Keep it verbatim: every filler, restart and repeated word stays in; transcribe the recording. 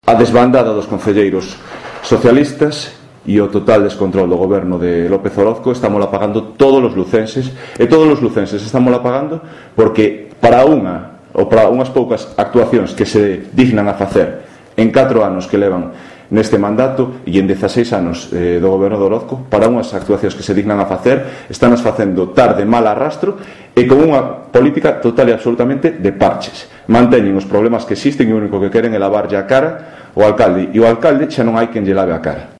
a desbandada dos concelleiros socialistas e o total descontrol do goberno de López Orozco estamos pagando todos os lucenses, e todos os lucenses estamos pagando porque para unha ou para unhas poucas actuacións que se dignan a facer en catro anos que levan neste mandato e en dezaseis anos eh, do goberno de Orozco, para unhas actuacións que se dignan a facer, están as facendo tarde, mal arrastro e con unha política total e absolutamente de parches. Manteñen os problemas que existen e o único que queren é lavarlle a cara ao alcalde, e o alcalde xa non hai quen lle lave a cara.